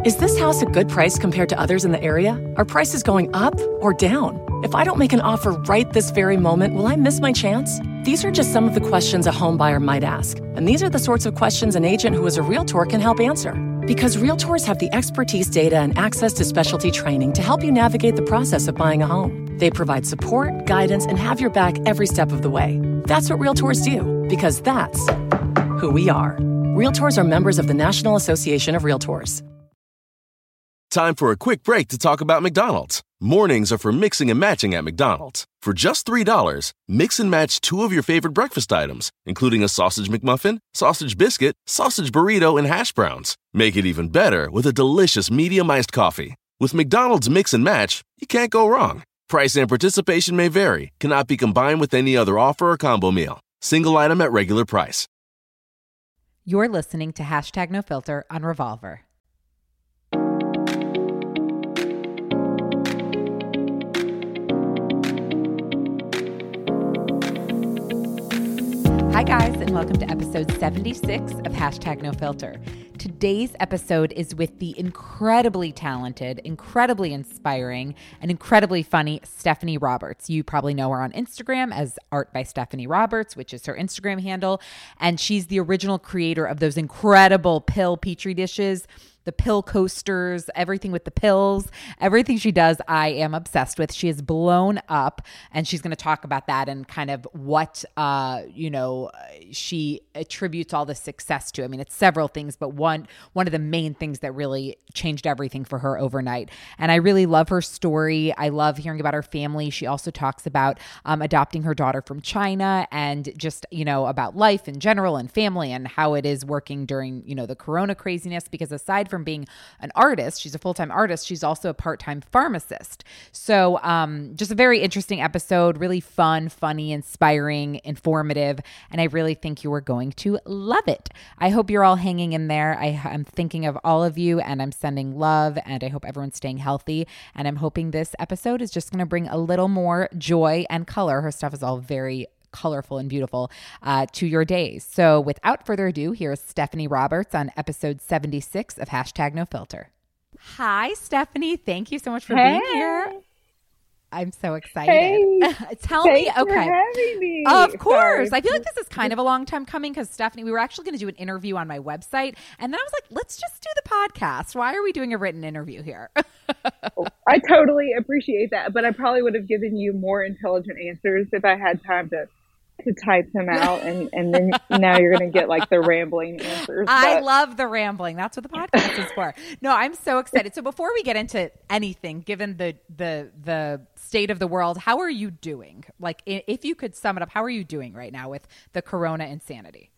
Is this house a good price compared to others in the area? Are prices going up or down? If I don't make an offer right this very moment, will I miss my chance? These are just some of the questions a home buyer might ask. And these are the sorts of questions an agent who is a Realtor can help answer. Because Realtors have the expertise, data, and access to specialty training to help you navigate the process of buying a home. They provide support, guidance, and have your back every step of the way. That's what Realtors do, because that's who we are. Realtors are members of the National Association of Realtors. Time for a quick break to talk about McDonald's. Mornings are for mixing and matching at McDonald's. For just $3, mix and match 2 of your favorite breakfast items, including a sausage McMuffin, sausage biscuit, sausage burrito, and hash browns. Make it even better with a delicious medium iced coffee. With McDonald's Mix and Match, you can't go wrong. Price and participation may vary, cannot be combined with any other offer or combo meal. Single item at regular price. You're listening to #NoFilter on Revolver. Hi guys, and welcome to episode 76 of #NoFilter. Today's episode is with the incredibly talented, incredibly inspiring, and incredibly funny Stephanie Roberts. You probably know her on Instagram as Art by Stephanie Roberts, which is her Instagram handle. And she's the original creator of those incredible pill Petri dishes, the pill coasters, everything with the pills, everything she does, I am obsessed with. She is blown up, and she's going to talk about that and kind of what, she attributes all the success to. I mean, it's several things, but one of the main things that really changed everything for her overnight. And I really love her story. I love hearing about her family. She also talks about adopting her daughter from China and just, about life in general and family and how it is working during, the corona craziness, because aside from being an artist, she's a full-time artist, she's also a part-time pharmacist. So just a very interesting episode, really fun, funny, inspiring, informative, and I really think you are going to love it. I hope you're all hanging in there. I'm thinking of all of you, and I'm sending love, and I hope everyone's staying healthy, and I'm hoping this episode is just going to bring a little more joy and color. Her stuff is all very colorful and beautiful to your days. So without further ado, here's Stephanie Roberts on episode 76 of #NoFilter. Hi, Stephanie. Thank you so much for being here. I'm so excited. Hey, Tell me, for having me. Of course. Sorry. I feel like this is kind of a long time coming because Stephanie, we were actually going to do an interview on my website, and then I was like, let's just do the podcast. Why are we doing a written interview here? I totally appreciate that, but I probably would have given you more intelligent answers if I had time to type them out, and then now you're going to get like the rambling answers. I love the rambling. That's what the podcast is for. No, I'm so excited. So before we get into anything, given the state of the world, how are you doing? Like, if you could sum it up, how are you doing right now with the corona insanity?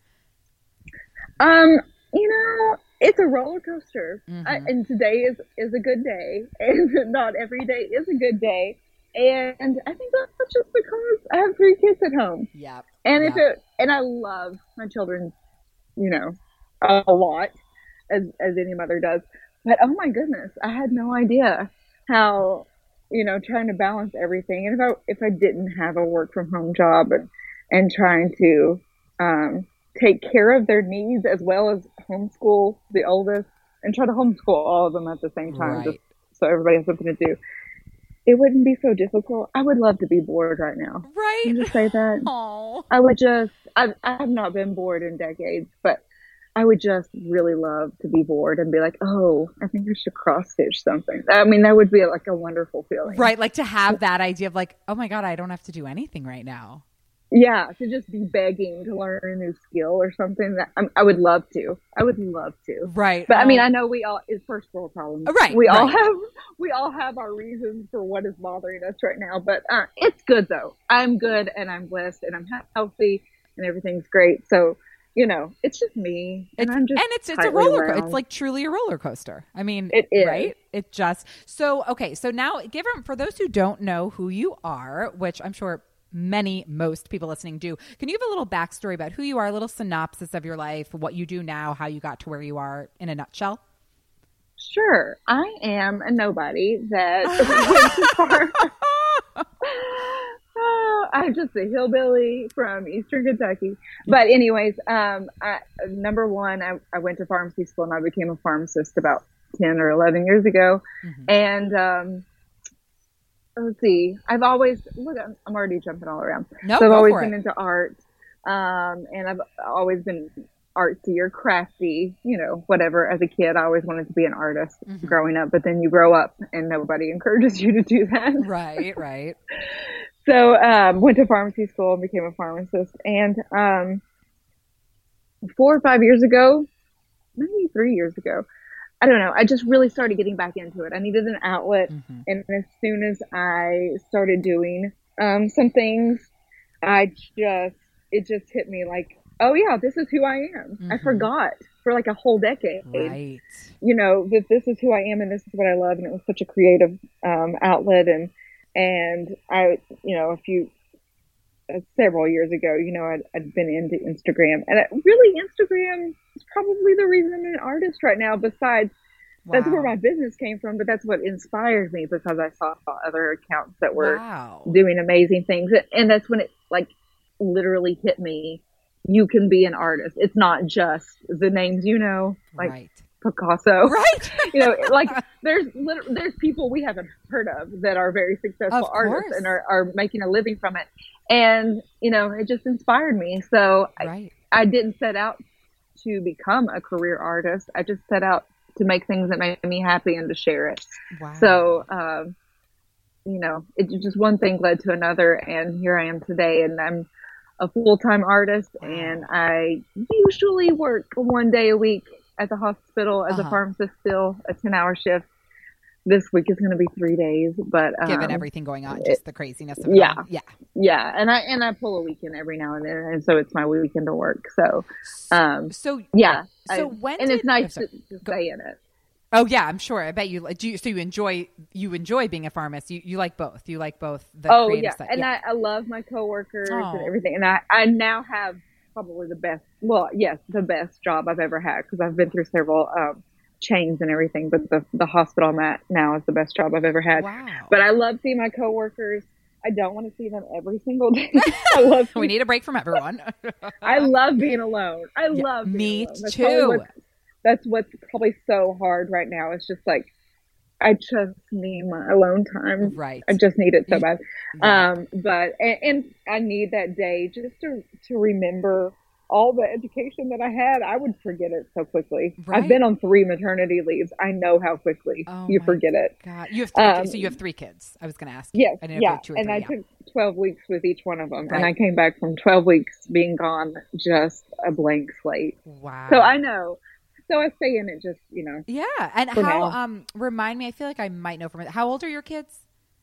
It's a roller coaster, and today is a good day, and not every day is a good day. And I think that's just because I have 3 kids at home. Yeah. And and I love my children, a lot, as any mother does. But oh my goodness, I had no idea how, trying to balance everything. And if I didn't have a work from home job and trying to take care of their needs as well as homeschool the oldest and try to homeschool all of them at the same time, just so everybody has something to do. It wouldn't be so difficult. I would love to be bored right now. Right. Can you just say that? Aww. I have not been bored in decades, but I would just really love to be bored and be like, oh, I think I should cross stitch something. I mean, that would be like a wonderful feeling. Right. Like to have that idea of like, oh my God, I don't have to do anything right now. Yeah, to just be begging to learn a new skill or something that I would love to. I would love to. Right. But I mean, I know it's first world problems. Right. We all have our reasons for what is bothering us right now. But it's good though. I'm good and I'm blessed and I'm healthy and everything's great. So it's just me, and it's a roller coaster. It's like truly a roller coaster. I mean, it is. Right? It just okay. So now, for those who don't know who you are, which I'm sure most people listening do, can you give a little backstory about who you are, a little synopsis of your life, what you do now, how you got to where you are in a nutshell? Sure. I am a nobody that went to farm. I'm just a hillbilly from Eastern Kentucky. But anyways, number one, I went to pharmacy school and I became a pharmacist about 10 or 11 years ago. Mm-hmm. And let's see, I've always, look, I'm already jumping all around. No, so I've go always for been it. into art, and I've always been artsy or crafty, you know, whatever. As a kid, I always wanted to be an artist growing up, but then you grow up and nobody encourages you to do that. Right, right. So went to pharmacy school and became a pharmacist. And 4 or 5 years ago, maybe 3 years ago, I don't know, I just really started getting back into it. I needed an outlet. And as soon as I started doing some things, it just hit me like, oh yeah, this is who I am. I forgot for like a whole decade, Right. you know, that this is who I am and this is what I love. And it was such a creative outlet. And I, you know, several years ago, you know, I'd been into Instagram, and really Instagram is probably the reason I'm an artist right now. Besides, that's where my business came from, but that's what inspired me, because I saw other accounts that were doing amazing things. And that's when it like literally hit me. You can be an artist. It's not just the names, you know, like Picasso, right? You know, like there's people we haven't heard of that are very successful artists and are making a living from it. And, you know, it just inspired me. So I didn't set out to become a career artist. I just set out to make things that made me happy and to share it. Wow. So, you know, it just one thing led to another, and here I am today, and I'm a full-time artist, and I usually work 1 day a week at the hospital as a pharmacist, still a 10-hour shift. This week is going to be 3 days, but given everything going on, just the craziness of it all. Yeah. And I pull a weekend every now and then, and so it's my weekend to work. So, yeah. So it's nice to stay in it. Oh yeah, I'm sure. I bet you do. So you enjoy being a pharmacist. You like both. You like both. The creative side. And I love my coworkers and everything. And I now have probably the best job I've ever had, because I've been through several chains and everything. But the hospital I'm at now is the best job I've ever had. Wow. But I love seeing my coworkers. I don't want to see them every single day. We need a break from everyone. I love being alone. I love being alone. Me too. That's what's probably so hard right now. It's just like, I just need my alone time. Right. I just need it so bad. But I need that day just to remember all the education that I had. I would forget it so quickly. Right. I've been on 3 maternity leaves. I know how quickly you forget it. God. You have 3 kids. So you have 3 kids. I was going to ask you. Yes. I didn't know if you had 2 or 3, and I took 12 weeks with each one of them. Right. And I came back from 12 weeks being gone, just a blank slate. Wow. So I know. So I stay in it, just, you know. Yeah. And how, remind me, I feel like I might know from it. How old are your kids?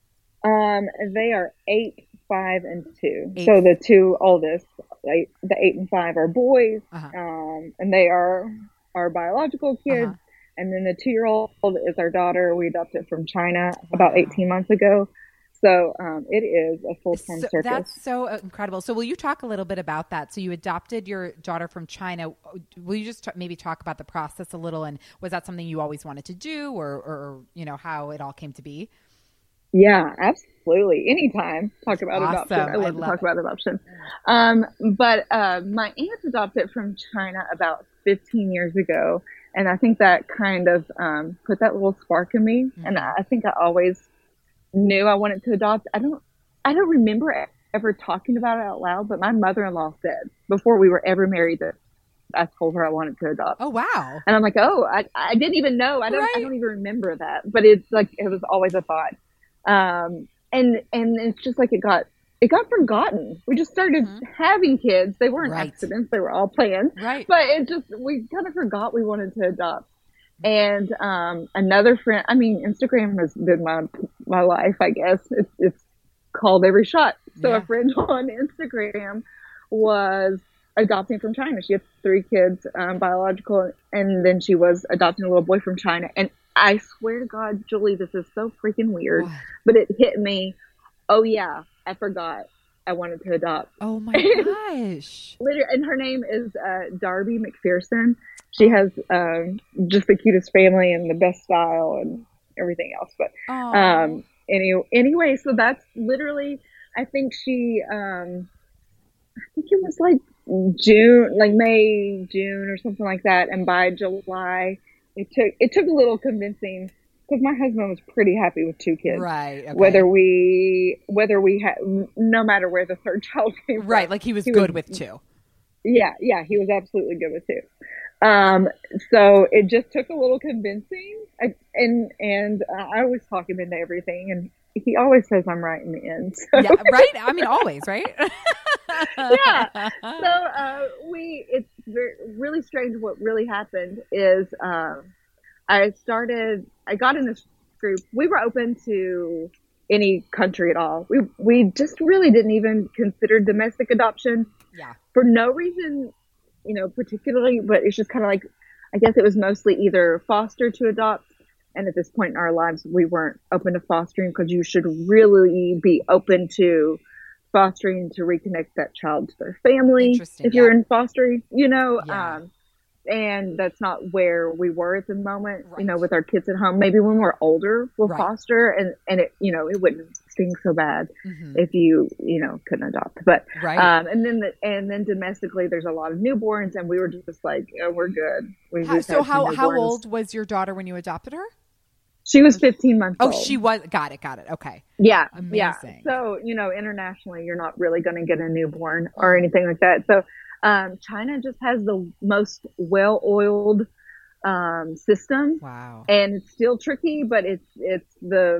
They are 8, 5, and 2. So the 2 oldest, the 8 and 5 are boys. And they are our biological kids. And then the 2-year-old is our daughter. We adopted from China about 18 months ago. So it is a full-time circus. That's so incredible. So will you talk a little bit about that? So you adopted your daughter from China. Will you just maybe talk about the process a little? And was that something you always wanted to do, or you know, how it all came to be? Yeah, absolutely. Anytime. Talk about adoption. I love to talk about adoption. But my aunt adopted from China about 15 years ago. And I think that kind of put that little spark in me. And I think I always knew I wanted to adopt. I don't remember ever talking about it out loud, but my mother-in-law said before we were ever married that I told her I wanted to adopt. Oh, wow. And I'm like, I didn't even know. I don't even remember that, but it's like, it was always a thought. And it's just like, it got forgotten. We just started having kids. They weren't accidents. They were all planned. Right. But we kind of forgot we wanted to adopt. And another friend, I mean, Instagram has been my life, I guess. It's called every shot. So a friend on Instagram was adopting from China. She had 3 kids, biological, and then she was adopting a little boy from China. And I swear to God, Julie, this is so freaking weird, but it hit me. Oh yeah, I forgot I wanted to adopt. Oh my gosh. Literally, and her name is Darby McPherson. She has just the cutest family and the best style and everything else. But anyway, so that's literally, I think she, I think it was like May, June or something like that. And by July, it took a little convincing because my husband was pretty happy with 2 kids. Right. Okay. Whether we had, no matter where the third child came from. Right. Like he was good with 2. Yeah. He was absolutely good with 2. So it just took a little convincing. And I always talk him into everything, and he always says I'm right in the end. So. Yeah. Right. I mean, always, right? Yeah. So it's really strange. What really happened is I got in this group. We were open to any country at all. We just really didn't even consider domestic adoption. Yeah. For no reason, particularly, but it's just kind of like, I guess it was mostly either foster to adopt. And at this point in our lives, we weren't open to fostering because you should really be open to fostering to reconnect that child to their family. If you're in fostering, Yeah. And that's not where we were at the moment, Right. with our kids at home. Maybe when we're older, we'll Right. foster and it, it wouldn't sting so bad Mhm. if you couldn't adopt. But, Right. and then domestically, there's a lot of newborns, and we were just like, oh, we're good. How old was your daughter when you adopted her? She was 15 months Oh, old. she was. Got it. Okay. Yeah. Amazing. Yeah. So, internationally, you're not really going to get a newborn or anything like that. So, China just has the most well-oiled system. Wow. And it's still tricky, but it's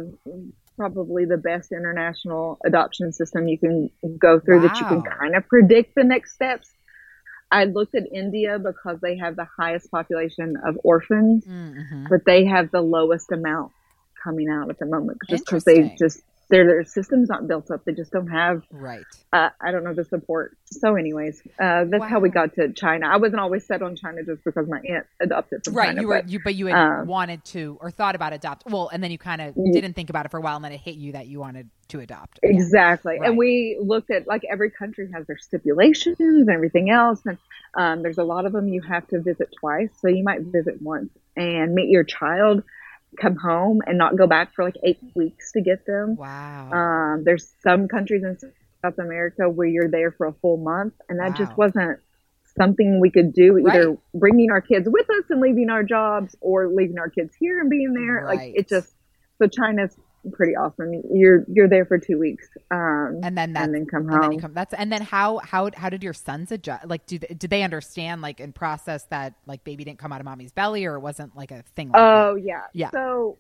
probably the best international adoption system you can go through that you can Wow. kind of predict the next steps. I looked at India because they have the highest population of orphans, Mm-hmm. but they have the lowest amount coming out at the moment just because Interesting. their system's not built up. They just don't have, Right. I don't know, the support. So anyways, that's how we Wow. got to China. I wasn't always set on China just because my aunt adopted from Right. China. You had wanted to or thought about adopt. Well, and then you kind of didn't think about it for a while, and then it hit you that you wanted to adopt. again. Exactly. Right. And we looked at, like, every country has their stipulations and everything else. And there's a lot of them you have to visit twice. So you might visit once and meet your child, come home and not go back for like 8 weeks to get them. Wow. There's some countries in South America where you're there for a full month. And that just Wow. wasn't something we could do, either Right. bringing our kids with us and leaving our jobs or leaving our kids here and being there. Right. Like, so China's pretty awesome. You're there for 2 weeks, And then come and home. then you come. And then how did your sons adjust? Like, did they understand, like, and process that, like, baby didn't come out of mommy's belly, or it wasn't like a thing like Oh that? yeah. Yeah. So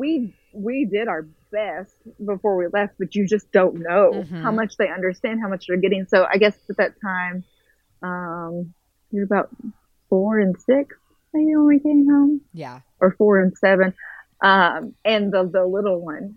we did our best before we left, but you just don't know Mhm. how much they understand, how much they're getting. So I guess at that time, you're about 4 and 6 maybe when we came home, Yeah. or 4 and 7. And the little one,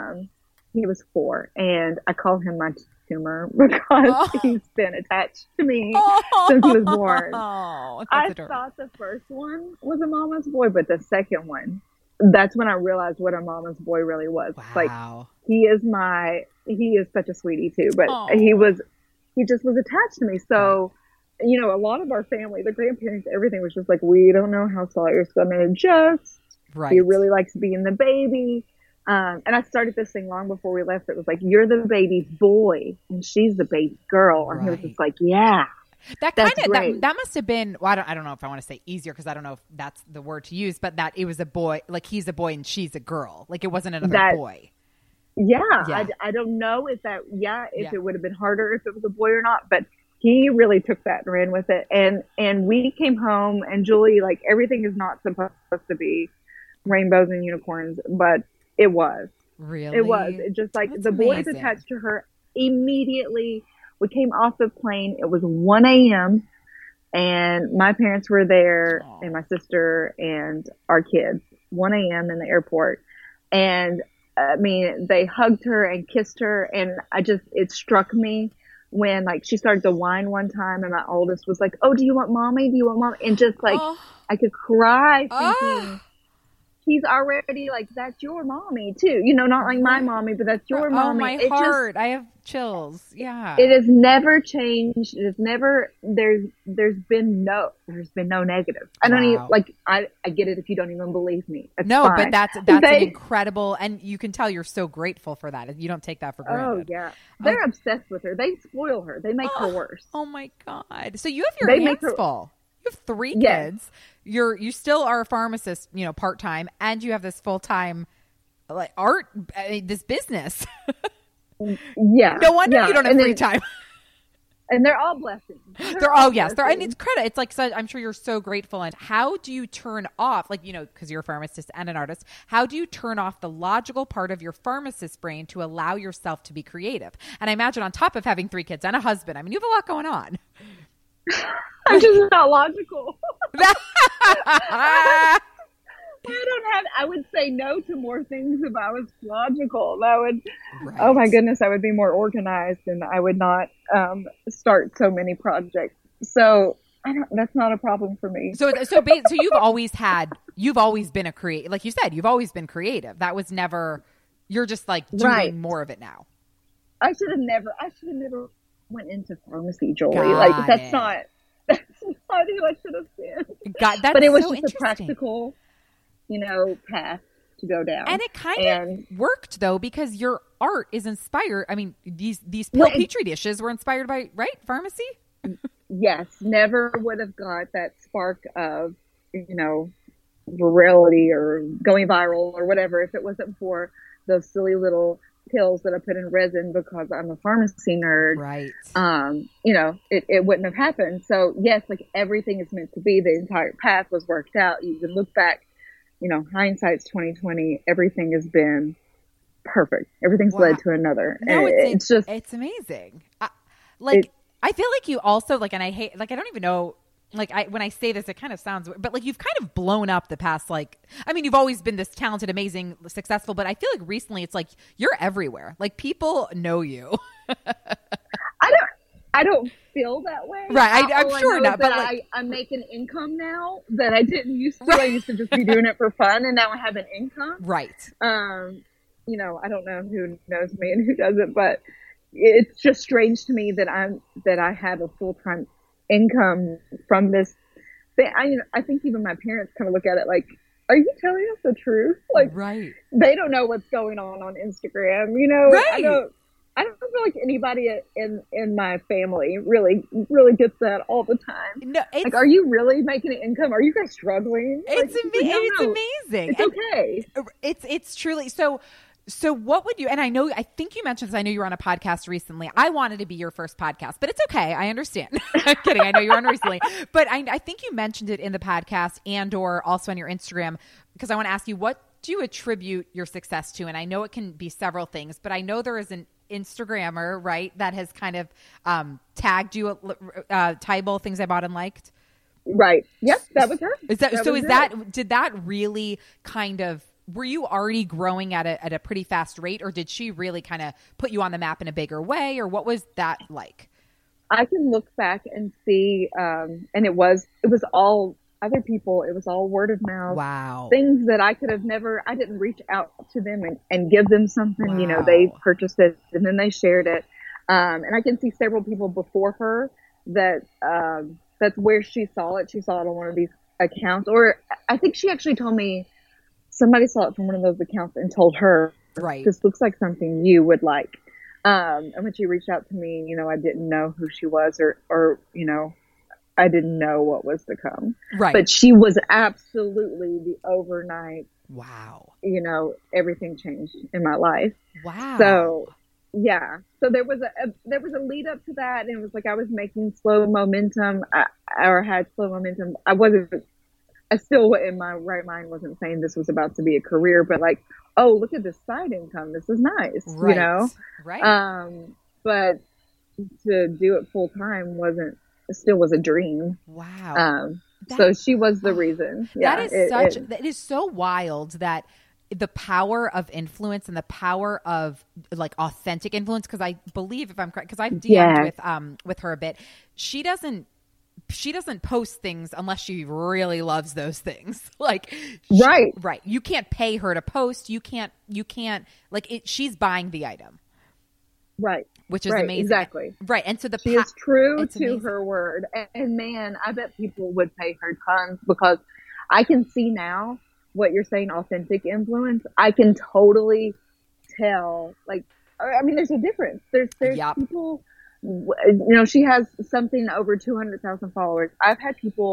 he was 4, and I call him my tumor because he's been attached to me since he was born. Oh, that's I adorable. thought the first one was a mama's boy, but the second one, that's when I realized what a mama's boy really was. Like, Wow. he is such a sweetie too, but Aw. he just was attached to me. So, a lot of our family, the grandparents, everything was just like, we don't know how Sawyer's going to adjust. Right. He really likes being the baby. And I started this thing long before we left. It was like, you're the baby boy and she's the baby girl. And he was Right. just like, yeah. That That's kind of great. that must have been. Well, I don't know if I want to say easier because I don't know if that's the word to use, but that it was a boy, like he's a boy and she's a girl, like it wasn't another boy. Yeah. Yeah. I don't know if Yeah. it would have been harder if it was a boy or not, but he really took that and ran with it. And we came home, and Julie, like, everything is not supposed to be rainbows and unicorns, but it was. Really, It was. It just, like, That's the boys amazing. attached to her immediately. We came off the plane. It was 1 a.m. and my parents were there, Aw. and my sister and our kids. 1 a.m. in the airport, and I mean, they hugged her and kissed her, and it struck me when, like, she started to whine one time, and my oldest was like, "Oh, do you want mommy? Do you want mommy?" And just, like, Oh. I could cry thinking, Ah. he's already, like, that's your mommy too. Not like my mommy, but that's your mommy. Oh, my It just- heart! I have chills. Yeah. it has never changed. It has never, there's been no negative. I don't even, Wow. like, I get it if you don't even believe me. It's No, fine. but that's an incredible, and you can tell you're so grateful for that. You don't take that for Oh granted. yeah. They're obsessed with her. They spoil her. They make her worse. Oh my God! So you have your They make hands her- full. have 3 Yes. kids. You still are a pharmacist, you know, part-time, and you have this full-time like art, this business. Yeah. No wonder yeah. you don't have And free then- time. And they're all blessings. They're oh yes, they're and it's credit. It's like so, I'm sure you're so grateful. And how do you turn off, like, you know, because you're a pharmacist and an artist, how do you turn off the logical part of your pharmacist brain to allow yourself to be creative? And I imagine on top of having 3 kids and a husband, I mean, you have a lot going on. I'm just not logical. I would say no to more things if I was logical. That would, oh my goodness, I would be more organized and I would not start so many projects. So that's not a problem for me. So you've always been a creative, like you said, you've always been creative. That was never, you're just like doing Right. more of it now. I should have never went into pharmacy, Jolie. Like that's not who I should have been. That's but it was so just a interesting. practical, you know, path to go down. And it kind of worked though, because your art is inspired. I mean, these Petri dishes were inspired by, right, pharmacy? Yes, never would have got that spark of, you know, virality or going viral or whatever if it wasn't for those silly little pills that I put in resin because I'm a pharmacy nerd. Right. You know, it wouldn't have happened. So yes, like everything is meant to be. The entire path was worked out. You can look back, you know, hindsight's 2020. Everything has been perfect. Everything's led to another. No, and it's just, it's amazing. I feel like you also like, and I hate, like, I don't even know, like, when I say this, it kind of sounds weird, but like you've kind of blown up the past, like, I mean, you've always been this talented, amazing, successful, but I feel like recently it's like you're everywhere. Like people know you. I don't feel that way. Right. I'm All sure I know not, is but that like, I'm making income now that I didn't used to. Right. I used to just be doing it for fun, and now I have an income. right. You know, I don't know who knows me and who doesn't, but it's just strange to me that I have a full-time income from this thing. I think even my parents kind of look at it like, are you telling us the truth? Like, right. They don't know what's going on Instagram, you know? Right. I don't feel like anybody in my family really gets that all the time. No, like, are you really making an income? Are you guys struggling? It's like, it's no, amazing. It's okay. It's truly so what would you, and I think you mentioned this, I know you were on a podcast recently. I wanted to be your first podcast, but it's okay. I understand. I'm kidding. I know you were on recently, but I think you mentioned it in the podcast and or also on your Instagram, because I want to ask you, what do you attribute your success to? And I know it can be several things, but I know there is an Instagrammer, right, that has kind of tagged you, Tybal, things I bought and liked. Right. Yep. That was her. Did that really kind of, were you already growing at a pretty fast rate, or did she really kind of put you on the map in a bigger way, or what was that like? I can look back and see, and it was all other people. It was all word of mouth. Wow. Things that I could have never, I didn't reach out to them and give them something. Wow. You know, they purchased it and then they shared it. And I can see several people before her that, that's where she saw it. She saw it on one of these accounts, or I think she actually told me somebody saw it from one of those accounts and told her, right, this looks like something you would like. And when she reached out to me, you know, I didn't know who she was or, you know, I didn't know what was to come. Right. But she was absolutely the overnight. Wow. You know, everything changed in my life. Wow. So, yeah. So there was a lead up to that, and it was like I was making slow momentum. I had slow momentum. I still in my right mind wasn't saying this was about to be a career, but like, oh, look at this side income. This is nice, right. You know? Right. But to do it full time still was a dream. Wow. So she was the reason. Yeah, it is so wild that the power of influence and the power of like authentic influence. Cause I believe, if I'm correct, cause I've DM'd with her a bit, she doesn't post things unless she really loves those things. Like, right. You can't pay her to post. You can't like it. She's buying the item. Right. Which is amazing. Exactly. Right. And so she is true to her word. And man, I bet people would pay her tons, because I can see now what you're saying, authentic influence. I can totally tell, like, I mean, there's a difference. There's people, you know, she has something over 200,000 followers. I've had people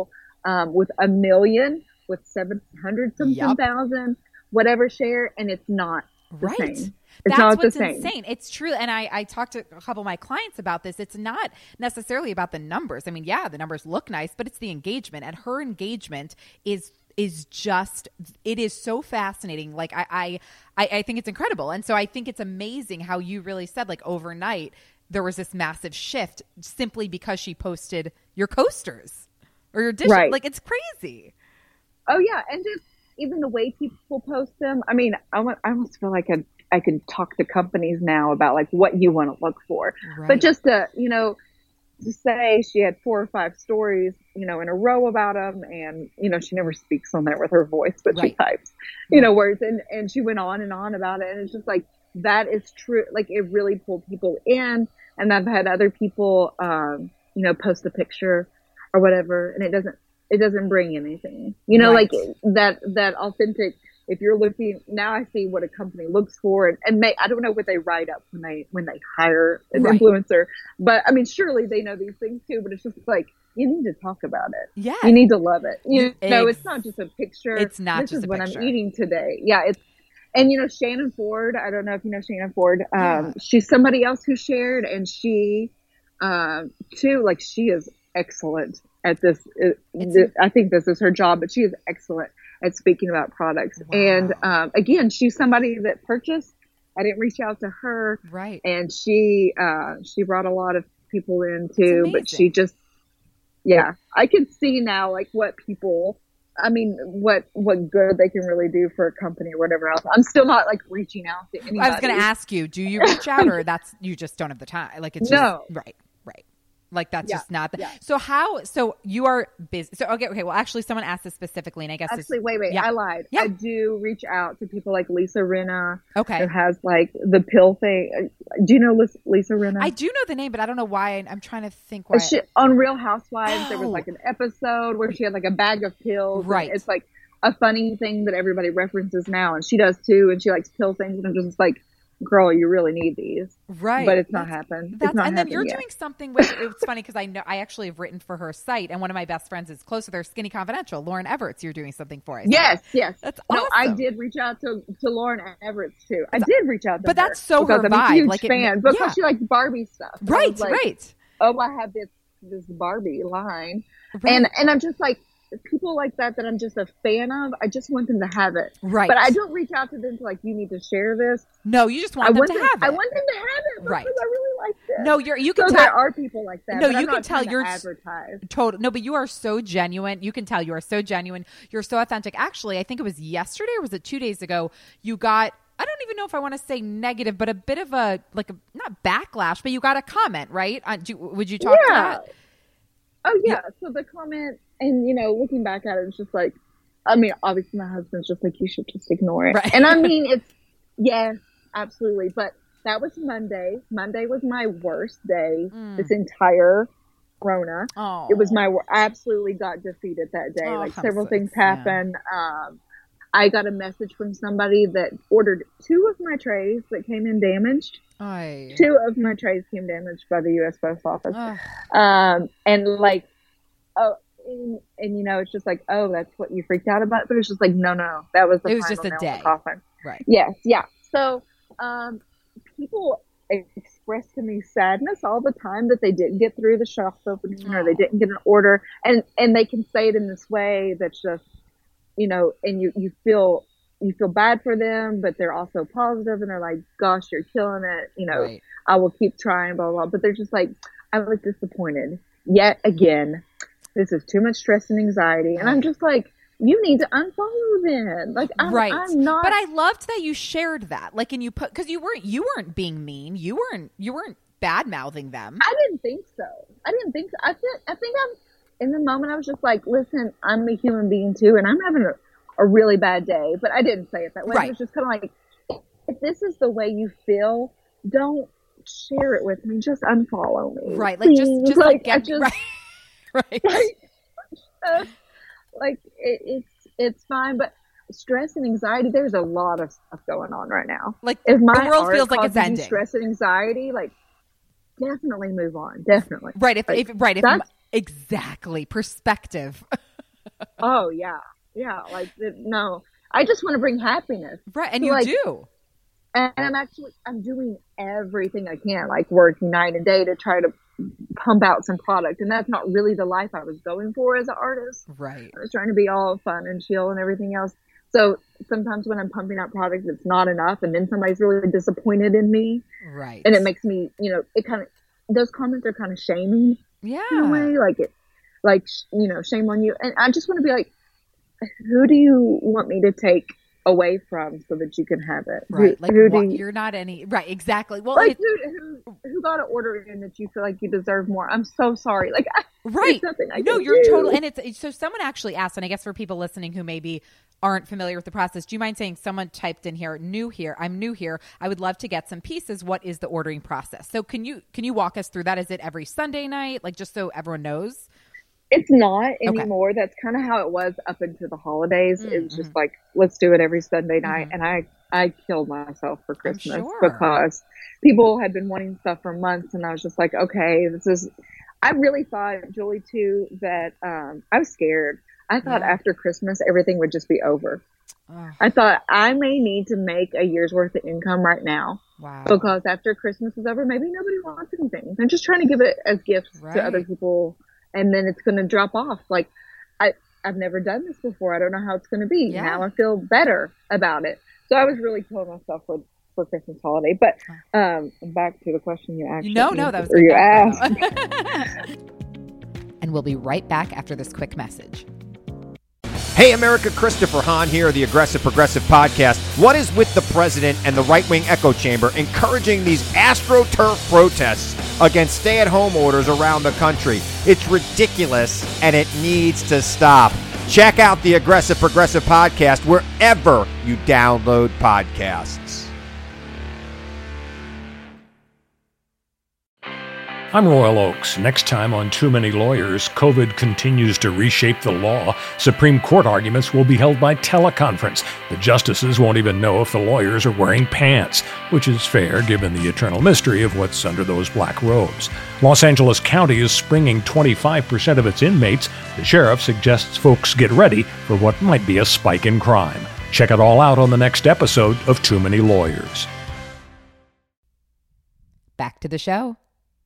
with 1 million, with 700 something thousand, whatever share, and it's not the same. It's That's not what's the same. insane. It's true. And I talked to a couple of my clients about this. It's not necessarily about the numbers. I mean, yeah, the numbers look nice, but it's the engagement. And her engagement is just, it is so fascinating. Like I think it's incredible. And so I think it's amazing how you really said, like, overnight there was this massive shift simply because she posted your coasters or your dishes. Right. Like, it's crazy. Oh yeah. And just even the way people post them. I mean, I almost feel like I could talk to companies now about like what you want to look for, but just to, to say she had 4 or 5 stories, in a row about them. And, she never speaks on there with her voice, but she types, words, and she went on and on about it. And it's just like, that is true. Like, it really pulled people in. And I've had other people, post a picture or whatever, and it doesn't bring anything, like that authentic. If you're looking now, I see what a company looks for, and I don't know what they write up when they hire an influencer, but I mean, surely they know these things too. But it's just like, you need to talk about it. Yeah, you need to love it. It's not just a picture. It's not just a picture. This is what I'm eating today. Yeah, and Shannon Ford. I don't know if you know Shannon Ford. She's somebody else who shared, and she too, like, she is excellent at this. I think this is her job, but she is excellent at speaking about products. Wow. And again, she's somebody that purchased. I didn't reach out to her, right? And she brought a lot of people in too, but she just, I can see now, like, what people. I mean, what good they can really do for a company or whatever else. I'm still not like reaching out to anybody. I was going to ask you, do you reach out, or you just don't have the time? Like, it's just, right. Like, that's just not the, so you are busy. So, okay. Well, actually someone asked this specifically, and I guess wait, I lied. I do reach out to people like Lisa Rinna. Okay. Who has like the pill thing. Do you know Lisa Rinna? I do know the name, but I don't know why. I'm trying to think why. On Real Housewives, there was like an episode where she had like a bag of pills. Right. It's like a funny thing that everybody references now, and she does too. And she likes pill things, and I'm just like, girl, you really need these. Right. But it's not happened. And then you're doing something with, it's funny because I know I actually have written for her site, and one of my best friends is close with her, Skinny Confidential, Lauren Everett. You're doing something for us. Yes. That's awesome. No, I did reach out to Lauren Everett too. I did reach out to her. But that's so her vibe. I'm a huge fan because she likes Barbie stuff. Right, right. Oh, I have this Barbie line. Right. And I'm just like, people like that I'm just a fan of, I just want them to have it. Right. But I don't reach out to them to like, you need to share this. No, you just want them to have it. I want them to have it because I really like this. No, you can tell. There are people like that. No, but you can tell you're advertised. Total. No, but you are so genuine. You can tell you are so genuine. You're so authentic. Actually, I think it was yesterday, or was it 2 days ago? You got, I don't even know if I want to say negative, but a bit of a, like, not backlash, but you got a comment, right? Would you talk to that? Oh yeah. So the comment, and looking back at it, it's just like, I mean, obviously my husband's just like, you should just ignore it. Right. And I mean, it's, yes, absolutely. But that was Monday. Monday was my worst day this entire Rona. Oh. It was I absolutely got defeated that day. Like, several things happened. Yeah. I got a message from somebody that ordered 2 of my trays that came in damaged. Aye. 2 of my trays came damaged by the U.S. Post Office. And like, and it's just like, oh, that's what you freaked out about. But it's just like, no, that was it was just a day. Right. Yes. Yeah. So, people express to me sadness all the time that they didn't get through the shop opening or they didn't get an order, and they can say it in this way that's just, and you feel bad for them, but they're also positive, and they're like, gosh, you're killing it. Right. I will keep trying, blah, blah, blah. But they're just like, I was disappointed yet again. This is too much stress and anxiety. And I'm just like, you need to unfollow them. Like, I'm not. But I loved that you shared that. Like, and you put, because you weren't being mean. You weren't bad mouthing them. I didn't think so. I think I'm, in the moment, I was just like, listen, I'm a human being too, and I'm having a really bad day. But I didn't say it that way. Right. It was just kind of like, if this is the way you feel, don't share it with me. Just unfollow me. Right. Like, just like, get, right. Like, it's fine, but stress and anxiety, there's a lot of stuff going on right now. Like, if the world feels like it's ending. Stress and anxiety, like, definitely move on. Definitely. Right. If exactly perspective. Oh yeah. Yeah. Like, no, I just want to bring happiness. Right. And So, you like, do. and I'm doing everything I can, like working night and day to try to pump out some product. And that's not really the life I was going for as an artist. Right. I was trying to be all fun and chill and everything else. So sometimes when I'm pumping out products, it's not enough. And then somebody's really disappointed in me. Right. And it makes me, it kind of, those comments are kind of shaming Yeah. in a way, shame on you. And I just want to be like, who do you want me to take away from so that you can have it? Right. You're not any. Right. Exactly. Well, like, who got an order in that you feel like you deserve more? I'm so sorry. Like, right. Nothing I No, can you're do. totally. And it's so someone actually asked, and I guess for people listening who maybe aren't familiar with the process, do you mind saying, someone typed in here, I'm new here. I would love to get some pieces. What is the ordering process? So can you walk us through that? Is it every Sunday night? Like, just so everyone knows? It's not anymore. Okay. That's kind of how it was up until the holidays. Mm-hmm. It was just like, let's do it every Sunday night. Mm-hmm. And I killed myself for Christmas because people had been wanting stuff for months. And I was just like, okay, I really thought, Julie, too, that I was scared. I thought after Christmas, everything would just be over. I thought I may need to make a year's worth of income right now. Wow. Because after Christmas is over, maybe nobody wants anything. I'm just trying to give it as gifts to other people. And then it's going to drop off. Like, I've never done this before. I don't know how it's going to be. Yeah. Now I feel better about it. So I was really killing myself for Christmas holiday. But back to the question you asked. No, that was or you asked. And we'll be right back after this quick message. Hey, America, Christopher Hahn here, the Aggressive Progressive Podcast. What is with the president and the right-wing echo chamber encouraging these AstroTurf protests against stay-at-home orders around the country? It's ridiculous, and it needs to stop. Check out the Aggressive Progressive Podcast wherever you download podcasts. I'm Royal Oakes. Next time on Too Many Lawyers, COVID continues to reshape the law. Supreme Court arguments will be held by teleconference. The justices won't even know if the lawyers are wearing pants, which is fair given the eternal mystery of what's under those black robes. Los Angeles County is springing 25% of its inmates. The sheriff suggests folks get ready for what might be a spike in crime. Check it all out on the next episode of Too Many Lawyers. Back to the show.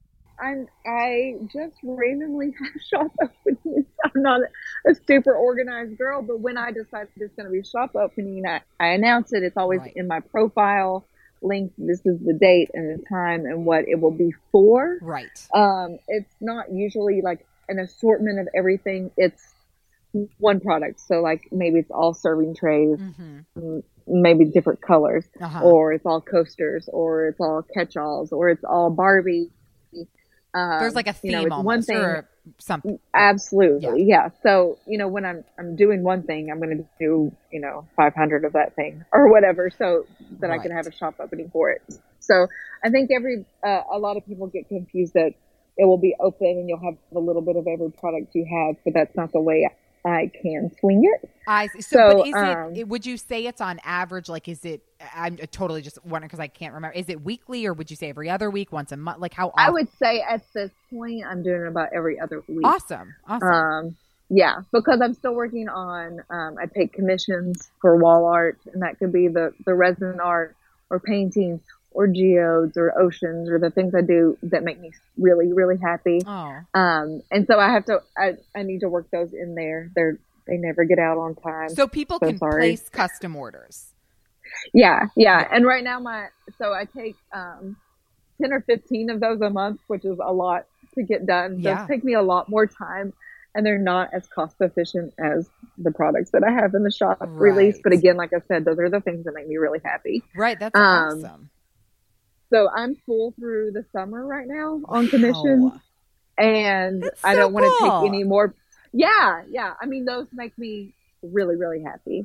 I just randomly have shop openings. I'm not a super organized girl, but when I decide there's going to be shop opening, I announce it. It's always in my profile link. This is the date and the time and what it will be for. Right. It's not usually like an assortment of everything. It's one product. So like maybe it's all serving trays, maybe different colors, or it's all coasters, or it's all catch-alls, or it's all Barbie. There's like a theme almost, one thing, or something. Absolutely. Yeah. So, when I'm doing one thing, I'm going to do, 500 of that thing or whatever, so that I can have a shop opening for it. So I think a lot of people get confused that it will be open and you'll have a little bit of every product you have, but that's not the way I can swing it. I see. So but is would you say it's on average, like, is it, I'm totally just wondering because I can't remember, is it weekly or would you say every other week, once a month? Like how often? I would say at this point, I'm doing about every other week. Awesome. Yeah, because I'm still working on, I take commissions for wall art, and that could be the resin art or painting or geodes or oceans or the things I do that make me really, really happy. And so I need to work those in there. They never get out on time. So people can place custom orders. Yeah. And right now I take 10 or 15 of those a month, which is a lot to get done. Those take me a lot more time, and they're not as cost efficient as the products that I have in the shop release. But again, like I said, those are the things that make me really happy. Right. That's awesome. So I'm full through the summer right now on commissions, and I don't want to take any more. Yeah. I mean, those make me really, really happy.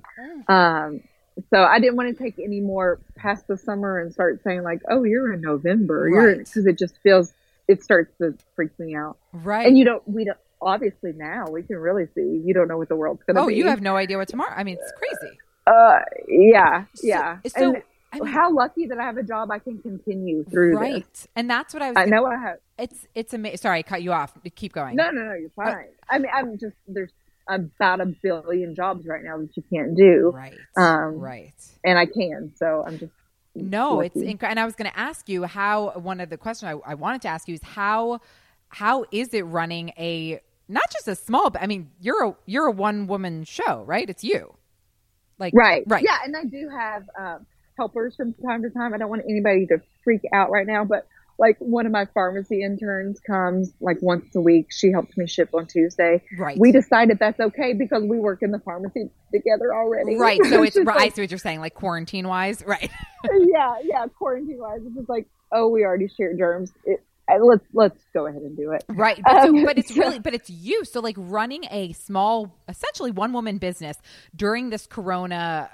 So I didn't want to take any more past the summer and start saying like, oh, you're in November. Because it just it starts to freak me out. Right. And we don't, obviously now we can really see, you don't know what the world's going to be. Oh, you have no idea what tomorrow, I mean, it's crazy. Yeah. So how lucky that I have a job I can continue through this. And that's what I have. It's amazing. Sorry, I cut you off. Keep going. No, you're fine. I mean, there's about 1 billion jobs right now that you can't do. Right. Right. And I can. So I'm just No, lucky. it's and I was going to ask you how, one of the questions I wanted to ask you is how is it running a, not just a small, but I mean, you're a one woman show, right? It's you. Like, right. Right. Yeah. And I do have helpers from time to time. I don't want anybody to freak out right now, but like one of my pharmacy interns comes like once a week. She helps me ship on Tuesday. Right. We decided that's okay because we work in the pharmacy together already. Right. So it's just I like, see what you're saying, like quarantine wise. Right. yeah. Quarantine wise, it's just like, oh, we already shared germs. Let's go ahead and do it. Right. But it's you. So like running a small, essentially one woman business during this Corona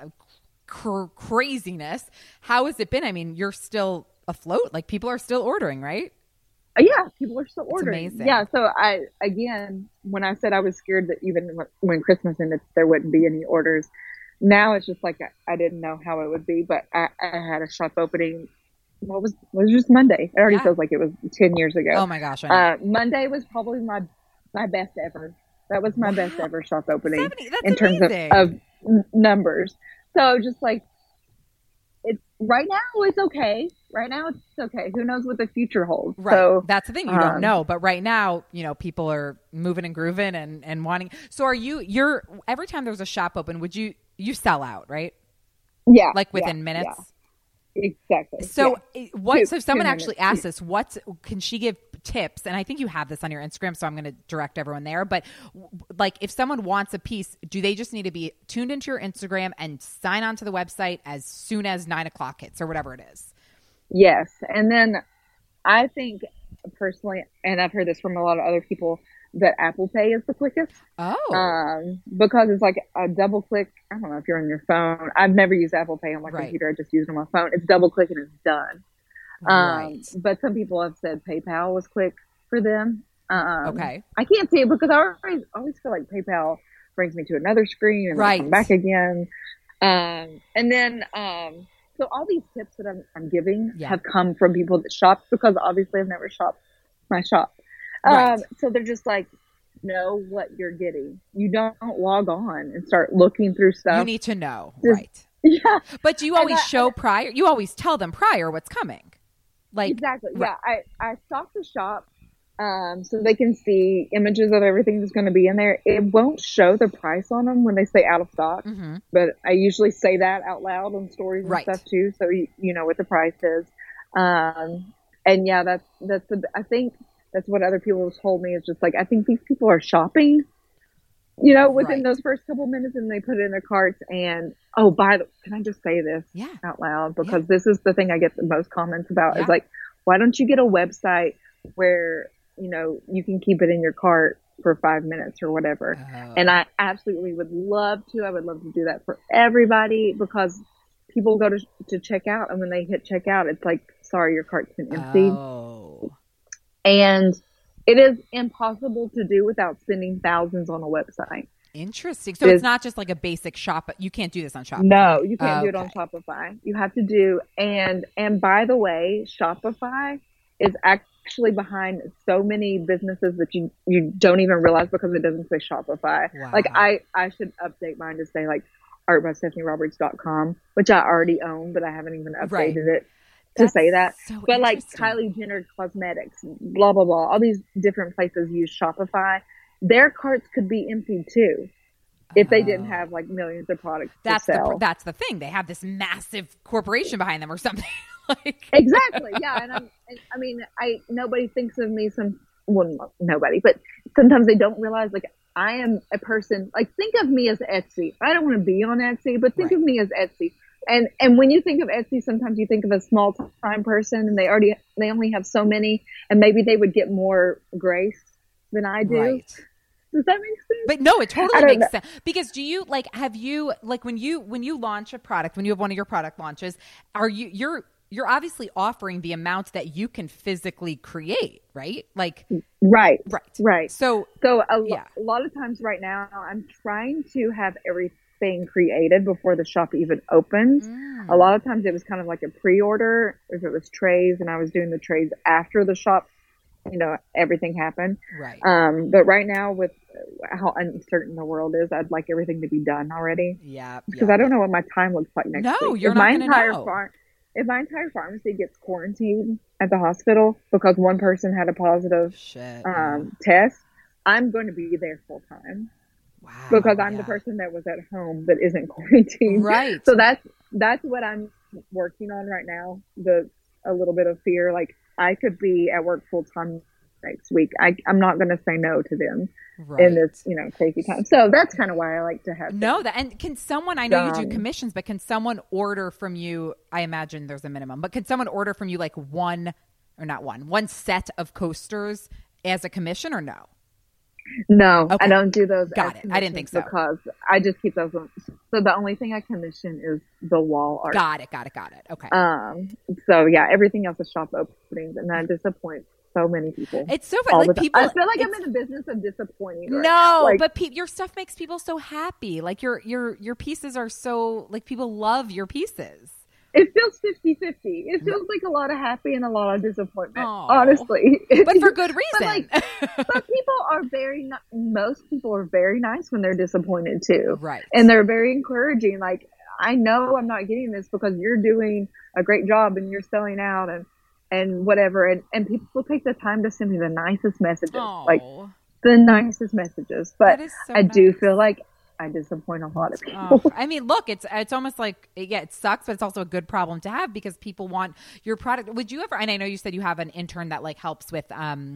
craziness, how has it been? I mean, you're still afloat. Like people are still ordering, right? Yeah, people are still ordering. Amazing. Yeah, so when I said I was scared that even when Christmas ended, there wouldn't be any orders. Now it's just like I didn't know how it would be, but I had a shop opening. What was just Monday? It already feels like it was 10 years ago. Oh my gosh! I know. Monday was probably my best ever. That was my best ever shop opening in terms of numbers. So just like right now it's okay. Right now it's okay. Who knows what the future holds? Right. So that's the thing. You don't know. But right now, people are moving and grooving and wanting. So are you're every time there's a shop open, would you sell out, right? Yeah. Like within minutes? Yeah. Exactly. So so if someone actually asks us, can she give tips? And I think you have this on your Instagram, so I'm going to direct everyone there. But like if someone wants a piece, do they just need to be tuned into your Instagram and sign on to the website as soon as 9:00 hits or whatever it is? Yes. And then I think personally, and I've heard this from a lot of other people, that Apple Pay is the quickest. Oh. Because it's like a double click. I don't know if you're on your phone. I've never used Apple Pay on my computer. I just use it on my phone. It's double click and it's done. Right. But some people have said PayPal was quick for them. Okay. I can't see it because I always feel like PayPal brings me to another screen and I come back again. And then, so all these tips that I'm giving have come from people that shop, because obviously I've never shopped my shop. Right. So they're just like, know what you're getting. You don't log on and start looking through stuff. You need to know. Right. Yeah. But do you always show prior? You always tell them prior what's coming. Like exactly. Right. Yeah. I stock the shop so they can see images of everything that's going to be in there. It won't show the price on them when they say out of stock, but I usually say that out loud on stories and stuff too, so you know what the price is. And yeah, I think that's what other people have told me. Is just like, I think these people are shopping, within those first couple minutes, and they put it in their carts. And can I just say this out loud? Because this is the thing I get the most comments about is like, why don't you get a website where, you can keep it in your cart for 5 minutes or whatever. And I absolutely would love to. I would love to do that for everybody, because people go to check out, and when they hit checkout, it's like, sorry, your cart's been emptied. Oh. And it is impossible to do without spending thousands on a website. Interesting. So it's not just like a basic shop. You can't do this on Shopify. No, you can't do it on Shopify. You have to do, and by the way, Shopify is actually behind so many businesses that you don't even realize, because it doesn't say Shopify. Wow. Like I should update mine to say like artbystephanieroberts.com, which I already own, but I haven't even updated it to say that. So but like Kylie Jenner Cosmetics, blah, blah, blah, all these different places use Shopify. Their carts could be empty too, if they didn't have like millions of products to sell. That's the thing. They have this massive corporation behind them or something. Exactly. Yeah. Nobody thinks of me nobody, but sometimes they don't realize, like, I am a person, like, think of me as Etsy. I don't want to be on Etsy, but think of me as Etsy. And when you think of Etsy, sometimes you think of a small time person, and they only have so many, and maybe they would get more grace than I do. Right. Does that make sense? But no, it totally makes sense. Because do you have you, like, when you launch a product, when you have one of your product launches, you're obviously offering the amount that you can physically create, right? Like, right. So a lot of times right now, I'm trying to have everything created before the shop even opens. A lot of times it was kind of like a pre-order if it was trays, and I was doing the trays after the shop everything happened. Right. But right now, with how uncertain the world is, I'd like everything to be done already. Yeah. Because I don't know what my time looks like next week. No, you're not going to know. If my entire pharmacy gets quarantined at the hospital because one person had a positive test, I'm going to be there full time. Wow. Because I'm the person that was at home that isn't quarantined. Right. So that's what I'm working on right now. A little bit of fear, like I could be at work full time next week. I'm not going to say no to them in this, crazy time. So that's kind of why I like to have. And can someone, I know you do commissions, but can someone order from you? I imagine there's a minimum, but can someone order from you like one set of coasters as a commission or no? No, okay. I don't do those. Got it. I didn't think so. Because I just keep those. So the only thing I commission is the wall art. Got it. Okay. So yeah, everything else is shop openings, and that disappoints so many people. It's so funny. Like people, I feel like I'm in the business of disappointing. Right no, now. Like, but your stuff makes people so happy. Like your pieces are so like people love your pieces. It feels 50-50. It feels like a lot of happy and a lot of disappointment, Aww. honestly. But for good reason. But people are most people are very nice when they're disappointed too. Right. And they're very encouraging. Like, I know I'm not getting this because you're doing a great job and you're selling out and whatever. And people take the time to send me the nicest messages. Aww. Like, the nicest messages. But so I nice. do feel like I disappoint a lot of people. I mean, look, it's almost like, it sucks, but it's also a good problem to have because people want your product. Would you ever, and I know you said you have an intern that like helps with,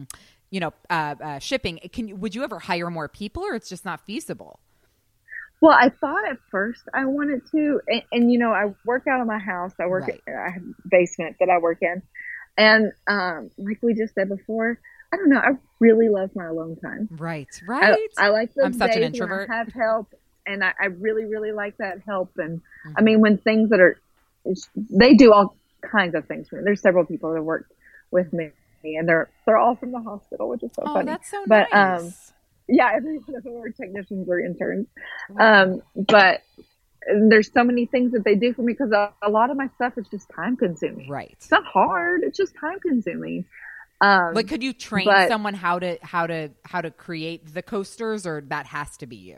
shipping. Would you ever hire more people or it's just not feasible? Well, I thought at first I wanted to, and I work out of my house. I work, I have a basement that I work in. And, like we just said before, I don't know. I really love my alone time. Right. I like those I'm such days an introvert. when I have help, and I really, really like that help. And I mean, when things they do all kinds of things for me. There's several people that work with me, and they're all from the hospital, which is so funny. That's so but, nice. Yeah, every one of them are technicians or interns. But there's so many things that they do for me because a lot of my stuff is just time consuming. Right. It's not hard. It's just time consuming. But could you train someone how to create the coasters, or that has to be you?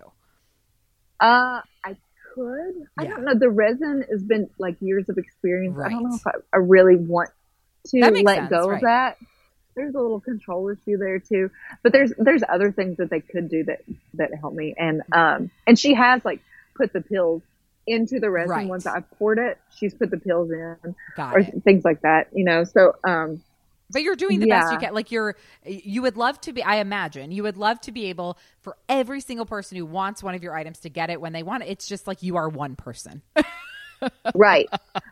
I could. I don't know. The resin has been like years of experience. Right. I don't know if I really want to let go of right. that. There's a little control issue there too. But there's other things that they could do that help me. And she has like put the pills into the resin. Right. Once I've poured it, she's put the pills in or things like that, So but you're doing the best you can. Like you would love to be, I imagine you would love to be able for every single person who wants one of your items to get it when they want it. It's just like you are one person. Right.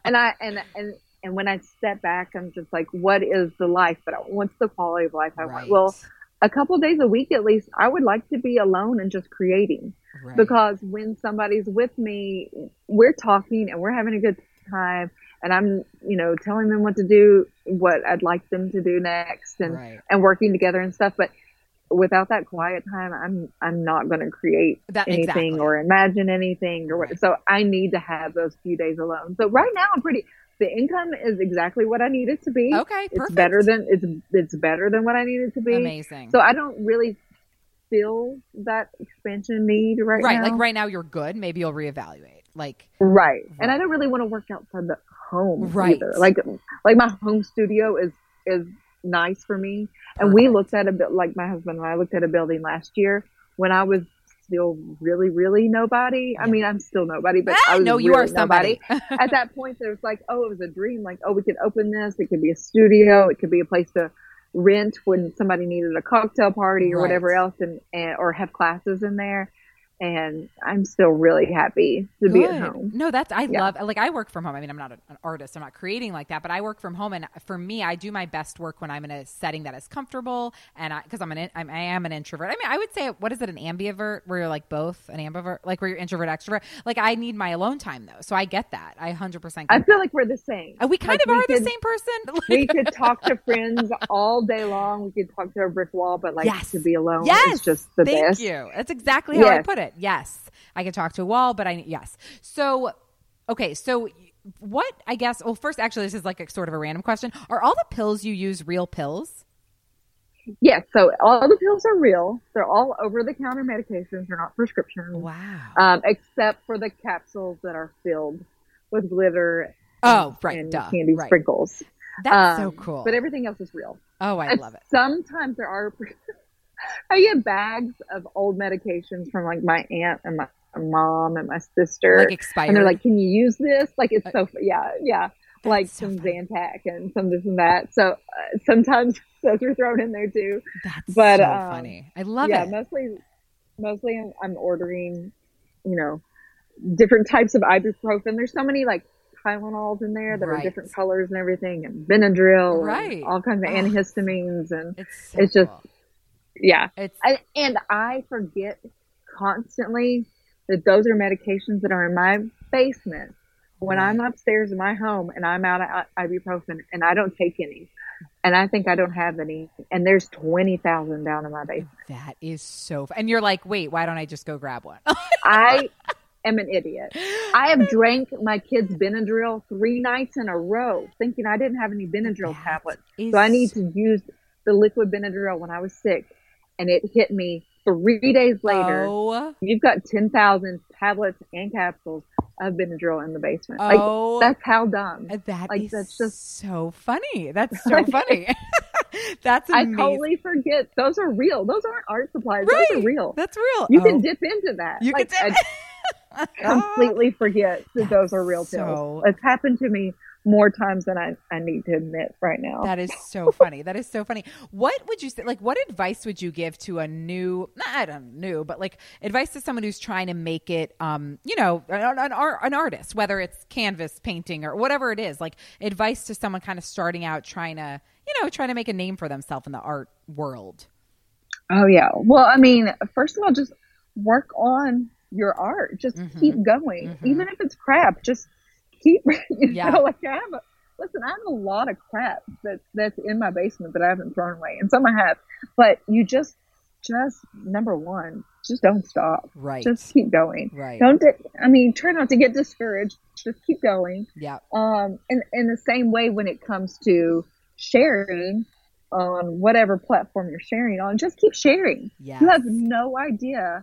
And when I step back, I'm just like, what is the life that what's the quality of life I want? Well, a couple of days a week, at least, I would like to be alone and just creating because when somebody's with me, we're talking and we're having a good time. And I'm, telling them what to do, what I'd like them to do next, and working together and stuff. But without that quiet time, I'm not going to create anything or imagine anything or what. So I need to have those few days alone. So right now, the income is exactly what I need it to be. Okay, perfect. It's better than what I need it to be. Amazing. So I don't really feel that expansion need right now. Right, like right now you're good. Maybe you'll reevaluate. Right. And I don't really want to work outside the home either. Like my home studio is nice for me. And we looked at like my husband and I looked at a building last year when I was still really, really nobody. I mean, I'm still nobody, but I was no, you really are somebody. At that point, there was like, it was a dream. Like, we could open this. It could be a studio. It could be a place to rent when somebody needed a cocktail party or whatever else, and or have classes in there. And I'm still really happy to be at home. No, I love, like I work from home. I mean, I'm not an artist. I'm not creating like that, but I work from home. And for me, I do my best work when I'm in a setting that is comfortable. And because I am an introvert. I mean, I would say, what is it? An ambivert where you're like both an ambivert, like where you're introvert, extrovert. Like I need my alone time though. So I get that. I 100% I feel like we're the same. We kind of are the same person. We could talk to friends all day long. We could talk to a brick wall, but to be alone is just the best. Thank you. That's exactly how I put it. Yes. I can talk to a wall, but So, okay. So what, I guess, well, first, actually, this is like a sort of a random question. Are all the pills you use real pills? Yes, so all the pills are real. They're all over-the-counter medications. They're not prescriptions. Wow. Except for the capsules that are filled with glitter Oh, right. and Duh. candy Right. sprinkles. That's so cool. But everything else is real. Oh, I And love it. sometimes there are, I get bags of old medications from like my aunt and my mom and my sister. Like expired. And they're like, can you use this? Like it's so, yeah. Like so some funny. Zantac and some this and that. So sometimes those are thrown in there too. That's But, so funny. I love yeah, it. mostly I'm ordering, different types of ibuprofen. There's so many like Tylenols in there that Right. are different colors and everything, and Benadryl, Right. and all kinds of Oh. antihistamines, and It's it's just, cool. yeah. It's And I forget constantly that those are medications that are in my basement when I'm upstairs in my home and I'm out of ibuprofen and I don't take any. And I think I don't have any. And there's 20,000 down in my basement. that is so and you're like, wait, why don't I just go grab one? I am an idiot. I have drank my kids' Benadryl 3 nights in a row thinking I didn't have any Benadryl That tablets. is- So I need to use the liquid Benadryl when I was sick. And it hit me 3 days later. Oh, You've got 10,000 tablets and capsules of Benadryl in the basement. Oh. Like, that's how dumb. that Like, is that's just, so funny. That's so funny. That's I amazing. totally forget. Those are real. Those aren't art supplies. Right. Those are real. That's real. You Oh. can dip into that. You Like, can dip. I completely forget that those are real so- pills. It's happened to me more times than I need to admit right now. That is so funny. That is so funny. What would you say? Like, what advice would you give to a but like advice to someone who's trying to make it, an artist, whether it's canvas painting or whatever it is, like advice to someone kind of starting out, trying to make a name for themselves in the art world. Oh yeah. Well, I mean, first of all, just work on your art. Just keep going, even if it's crap. Just keep. Yeah. Like I have a lot of crap that's in my basement that I haven't thrown away, and some I have. But you just number one, just don't stop. Right. Just keep going. Right. Try not to get discouraged. Just keep going. Yeah. And in the same way, when it comes to sharing on whatever platform you're sharing on, just keep sharing. Yes. You have no idea.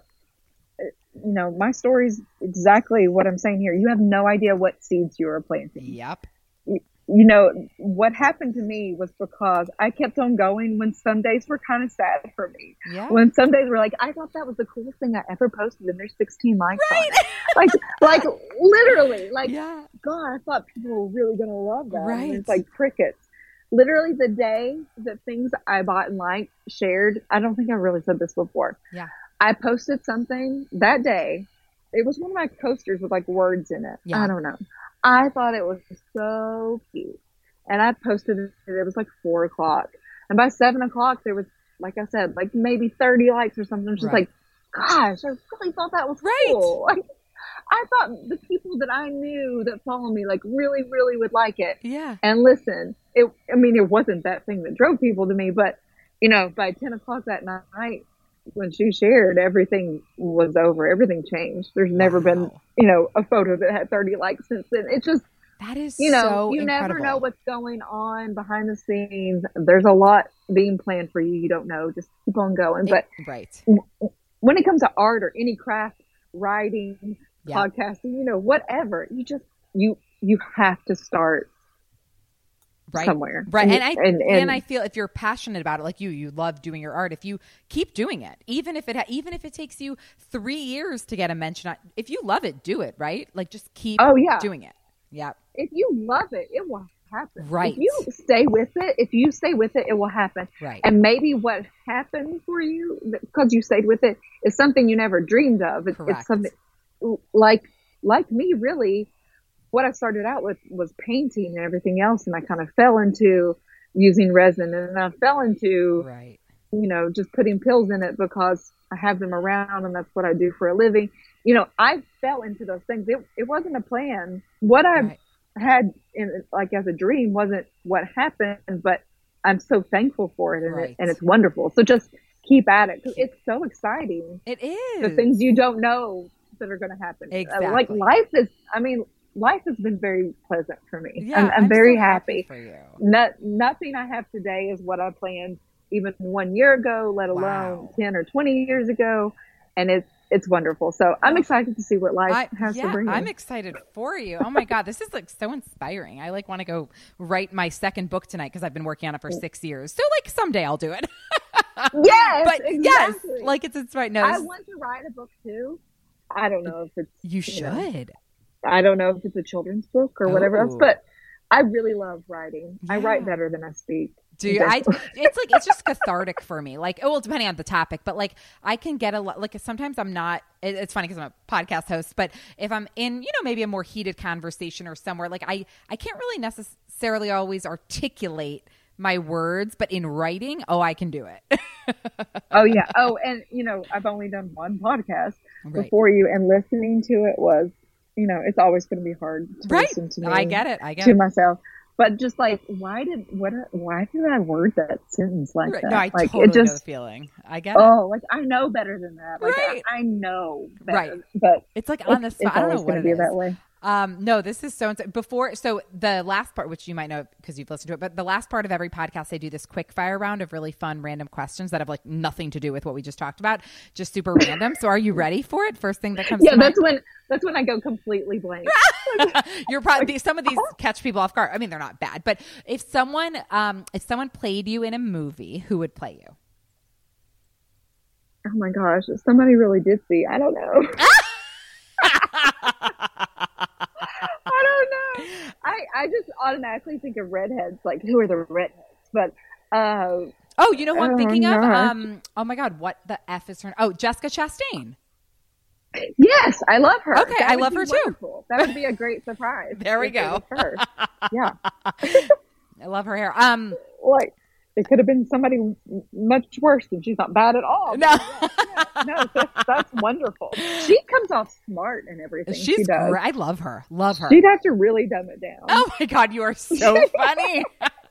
My story's exactly what I'm saying here. You have no idea what seeds you are planting. Yep. What happened to me was because I kept on going when some days were kind of sad for me. Yeah. When some days were like, I thought that was the coolest thing I ever posted, and there's 16 likes on it. Like literally, like, Yeah. God, I thought people were really going to love that. Right. And it's like crickets. Literally the day that things I bought and liked, shared, I don't think I really said this before. Yeah. I posted something that day. It was one of my coasters with like words in it. Yeah. I don't know. I thought it was so cute. And I posted it. It was like 4:00. And by 7:00, there was, like I said, like maybe 30 likes or something. I'm just Right. like, gosh, I really thought that was Right. cool. Like, I thought the people that I knew that follow me like really, really would like it. Yeah. And listen, it wasn't that thing that drove people to me, but by 10:00 that night, when she shared, everything was over. Everything changed. There's never been, a photo that had 30 likes since then. It's just, That is you so never incredible. know what's going on behind the scenes. There's a lot being planned for you. You don't know. Just keep on going. But Right. when it comes to art or any craft, writing, Yeah. podcasting, whatever, you have to start Right. somewhere. Right. And I And feel if you're passionate about it, like you love doing your art. If you keep doing it, even if it takes you 3 years to get a mention, if you love it, do it. Right. Like just keep doing it. Yeah. if you love it, it will happen. Right. If you stay with it, it will happen. Right. And maybe what happened for you, because you stayed with it, is something you never dreamed of. Correct. It's something like me, really. What I started out with was painting and everything else. And I kind of fell into using resin, and I fell into, Right. just putting pills in it because I have them around and that's what I do for a living. I fell into those things. It wasn't a plan. What I Right. had as a dream wasn't what happened, but I'm so thankful for it, and Right. and it's wonderful. So just keep at it, 'cause it's so exciting. It is. The things you don't know that are going to happen. Like Exactly. life has been very pleasant for me. Yeah, I'm very so happy. for you. Nothing I have today is what I planned even 1 year ago, let alone 10 or 20 years ago. And it's wonderful. So I'm excited to see what life has to bring. I'm excited for you. Oh my God, this is like so inspiring. I like want to go write my second book tonight because I've been working on it for 6 years. So like someday I'll do it. Yes, but exactly. Yes, like it's inspiring. No, I want to write a book too. I don't know if it's you should. I don't know if it's a children's book or whatever else, but I really love writing. Yeah. I write better than I speak. Do you? It's just cathartic for me. Like, well, depending on the topic, but like I can get a lot. Like sometimes I'm not. It's funny because I'm a podcast host, but if I'm in, maybe a more heated conversation or somewhere, like I can't really necessarily always articulate my words, but in writing, I can do it. Oh yeah. Oh, and I've only done one podcast before you, and listening to it was, it's always going to be hard to listen to me. I get it. To myself. But just like, why did I word that sentence like that? No, I like, totally know the feeling. I get it. Oh, like I know better than that. Like I know better. Right. But it's like on the spot. I don't know what it is. That way. No, this is so the last part, which you might know because you've listened to it, but the last part of every podcast, I do this quick fire round of really fun, random questions that have like nothing to do with what we just talked about, just super random. So are you ready for it? First thing that comes to mind? That's when I go completely blank. You're probably, some of these catch people off guard. I mean, they're not bad, but if someone played you in a movie, who would play you? Oh my gosh, if somebody really did see, I don't know. I don't know. I just automatically think of redheads. Like, who are the redheads? But you know who I'm thinking of? Oh my God, what the F is her? Oh, Jessica Chastain. Yes, I love her. Okay, I love her wonderful. Too. That would be a great surprise. There we go. Her. Yeah, I love her hair. Like it could have been somebody much worse, and she's not bad at all. No, no, that's wonderful. She comes off smart and everything. She's she does. great. I love her. Love her. She'd have to really dumb it down. Oh my God, you are so funny.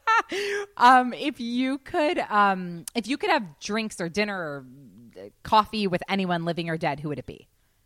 If you could have drinks or dinner or coffee with anyone, living or dead, who would it be?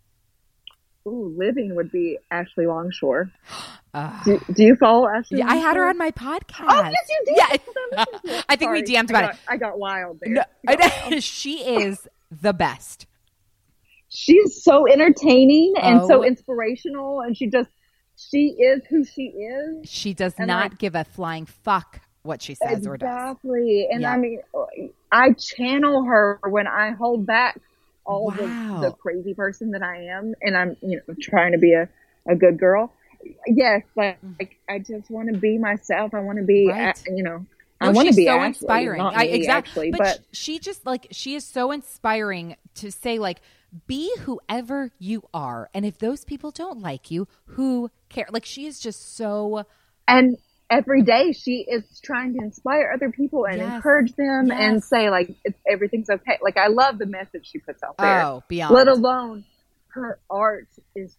Ooh, living would be Ashley Longshore. Do you follow Ashley? Yeah, Longshore? I had her on my podcast. Oh, yes, you did. Yeah, I think we DM'd about it. I got wild there. No, she is the best. She's so entertaining and so inspirational, and she is who she is. She does not give a flying fuck what she says or does. Exactly. And I mean, I channel her when I hold back all the crazy person that I am, and I'm trying to be a good girl. Yes, like I just want to be myself. I want to be I want to be so Ashley, inspiring. Not me, exactly, actually, but she just she is so inspiring to say like, be whoever you are, and if those people don't like you, who cares? Like, she is just so. And every day she is trying to inspire other people and encourage them and say like everything's okay. Like, I love the message she puts out there. Oh, beyond. Let alone her art is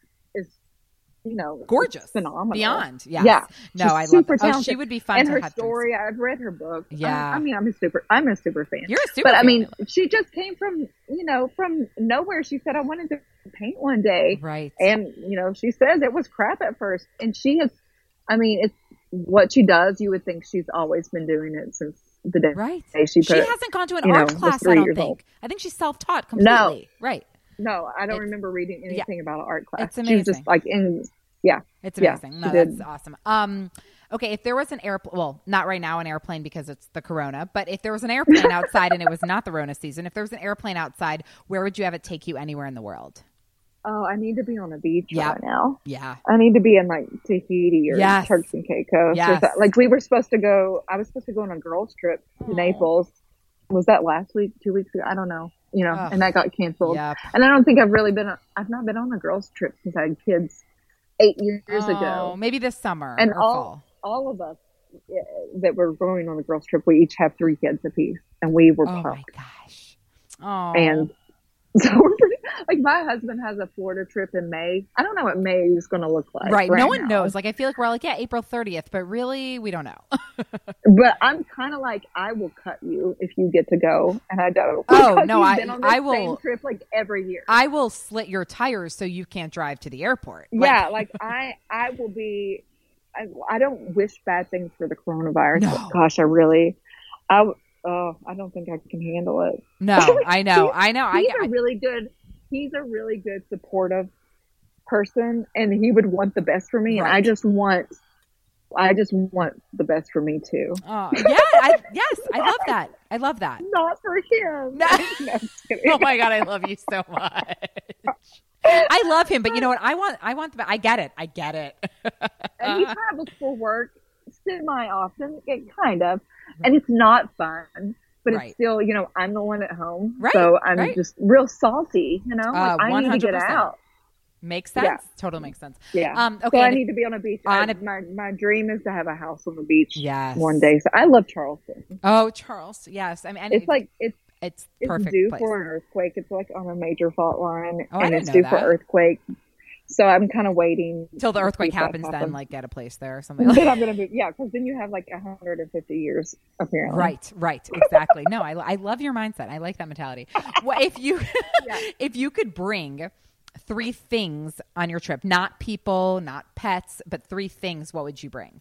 gorgeous, phenomenal, beyond. Yes. Yeah, no, I love her. Oh, she would be fun. And to her have story, I've read her book. Yeah, I mean, I'm a super fan. You're a super but fan. I mean, she just came from from nowhere. She said, I wanted to paint one day, right? And she says it was crap at first, and she has. I mean, it's what she does. You would think she's always been doing it since the day. Right. She hasn't gone to an art class. I don't think. I think she's self-taught completely. No. Right. No, I don't remember reading anything about an art class. It's amazing. She was just like it's amazing. Yeah, no, that's awesome. Okay, if there was an airplane, well, not right now an airplane because it's the corona, but if there was an airplane outside and it was not the Rona season, if there was an airplane outside, where would you have it take you anywhere in the world? Oh, I need to be on a beach right now. Yeah. I need to be in like Tahiti or Turks and Caicos. Yes. Like I was supposed to go on a girls trip to Naples. Was that last week, 2 weeks ago? I don't know. And that got canceled. Yep. And I don't think I've not been on a girls trip since I had kids 8 years ago. Maybe this summer and or fall. All of us that were going on the girls trip, we each have 3 kids apiece, and we were pumped. Oh my gosh. Oh. And so we're pretty, like, my husband has a Florida trip in May. I don't know what May is going to look like. Right. No one now. knows. Like, I feel like we're like, April 30th, but really we don't know. But I'm kind of like, I will cut you if you get to go, and I don't. Oh no, I will. Same trip like every year. I will slit your tires so you can't drive to the airport. Yeah, like I will be. I don't wish bad things for the coronavirus. No. But gosh, oh, I don't think I can handle it. No, I know. He's a really good supportive person, and he would want the best for me. Right. And I just want the best for me too. Oh, yeah. Yes, I love that. I love that. Not for him. No. No, I'm just kidding. Oh my God, I love you so much. I love him, but you know what? I want the. I get it. And he travels for work semi often, kind of, and it's not fun. But Right. it's still, I'm the one at home, Right, so I'm right. just real salty. Like, I need to get 100%. out. Makes sense. Yeah. Totally makes sense. Yeah. Okay. So I and need to be on a beach. My dream is to have a house on the beach. Yes. One day. So I love Charleston. Oh, Charles. Yes. I mean, and It's like it's it's perfect due place. for an earthquake. It's like on a major fault line, Oh, I and didn't it's know due that. for earthquake. So I'm kind of waiting Till the to earthquake see if that happens, then happens. like get a place there or something. Like Then I'm gonna be because then you have like 150 years apparently. Right, exactly. No, I love your mindset. I like that mentality. Well, if you if you could bring 3 things on your trip, not people, not pets, but 3 things, what would you bring?